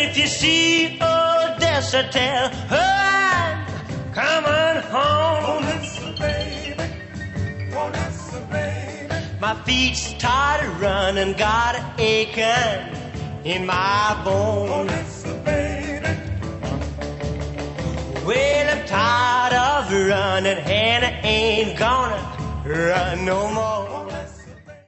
if you see Odessa, tell her I'm coming home. Odessa, baby. Odessa, baby. My feet started running, got an aching in my bones. Odessa, baby. Well, I'm tired of running, and I ain't gonna run no more.